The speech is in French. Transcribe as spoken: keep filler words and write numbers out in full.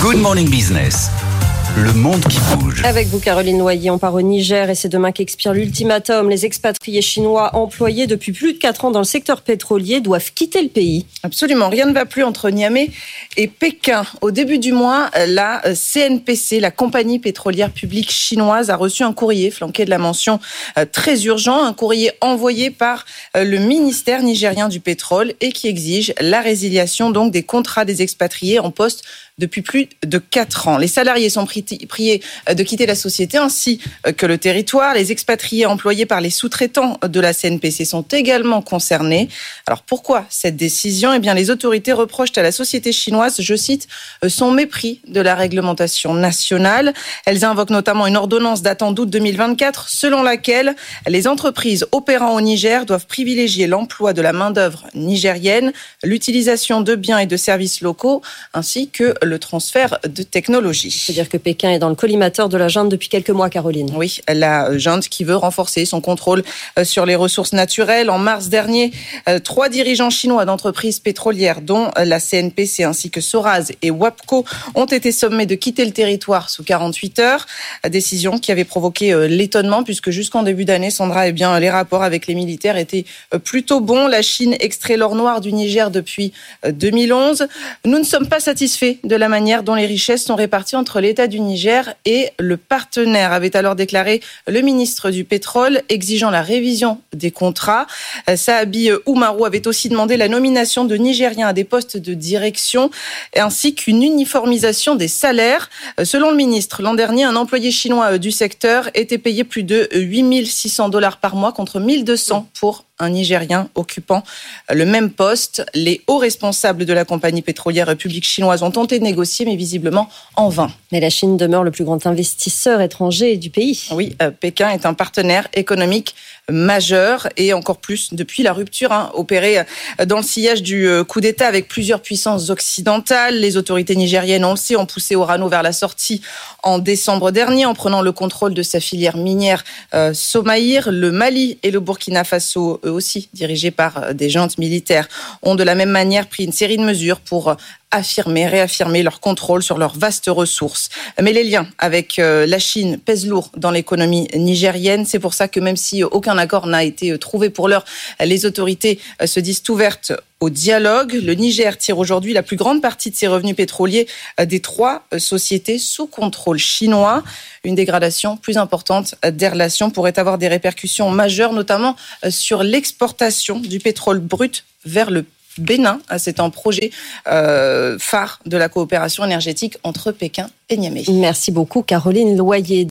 Good Morning Business. Le monde qui bouge. Avec vous, Caroline Loyer, on part au Niger et c'est demain qu'expire l'ultimatum. Les expatriés chinois employés depuis plus de quatre ans dans le secteur pétrolier doivent quitter le pays. Absolument, rien ne va plus entre Niamey et Pékin. Au début du mois, la C N P C, la compagnie pétrolière publique chinoise, a reçu un courrier flanqué de la mention très urgent, un courrier envoyé par le ministère nigérien du pétrole et qui exige la résiliation donc des contrats des expatriés en poste depuis plus de quatre ans. Les salariés sont priés de quitter la société ainsi que le territoire. Les expatriés employés par les sous-traitants de la C N P C sont également concernés. Alors pourquoi cette décision ? Eh bien, les autorités reprochent à la société chinoise, je cite, son mépris de la réglementation nationale. Elles invoquent notamment une ordonnance datant d'août deux mille vingt-quatre selon laquelle les entreprises opérant au Niger doivent privilégier l'emploi de la main-d'œuvre nigérienne, l'utilisation de biens et de services locaux ainsi que le transfert de technologie. C'est-à-dire que Pékin est dans le collimateur de la junte depuis quelques mois, Caroline. Oui, la junte qui veut renforcer son contrôle sur les ressources naturelles. En mars dernier, trois dirigeants chinois d'entreprises pétrolières, dont la C N P C ainsi que Soraz et WAPCO, ont été sommés de quitter le territoire sous quarante-huit heures. Décision qui avait provoqué l'étonnement puisque jusqu'en début d'année, Sandra, eh bien, les rapports avec les militaires étaient plutôt bons. La Chine extrait l'or noir du Niger depuis deux mille onze. Nous ne sommes pas satisfaits de de la manière dont les richesses sont réparties entre l'État du Niger et le partenaire, avait alors déclaré le ministre du Pétrole, exigeant la révision des contrats. Saabi Oumarou avait aussi demandé la nomination de Nigériens à des postes de direction, ainsi qu'une uniformisation des salaires. Selon le ministre, l'an dernier, un employé chinois du secteur était payé plus de huit mille six cents dollars par mois contre mille deux cents pour un Nigérien occupant le même poste. Les hauts responsables de la compagnie pétrolière publique chinoise ont tenté de négocier, mais visiblement en vain. Mais la Chine demeure le plus grand investisseur étranger du pays. Oui, euh, Pékin est un partenaire économique majeur et encore plus depuis la rupture hein, opérée dans le sillage du coup d'État avec plusieurs puissances occidentales. Les autorités nigériennes, on le sait, ont poussé Orano vers la sortie en décembre dernier en prenant le contrôle de sa filière minière euh, Somaïr. Le Mali et le Burkina Faso, eux aussi dirigés par des juntes militaires, ont de la même manière pris une série de mesures pour affirmer, réaffirmer leur contrôle sur leurs vastes ressources. Mais les liens avec la Chine pèsent lourd dans l'économie nigérienne. C'est pour ça que même si aucun accord n'a été trouvé pour l'heure, les autorités se disent ouvertes au dialogue. Le Niger tire aujourd'hui la plus grande partie de ses revenus pétroliers des trois sociétés sous contrôle chinois. Une dégradation plus importante des relations pourrait avoir des répercussions majeures, notamment sur l'exportation du pétrole brut vers le Bénin. C'est un projet euh, phare de la coopération énergétique entre Pékin et Niamey. Merci beaucoup, Caroline Loyer.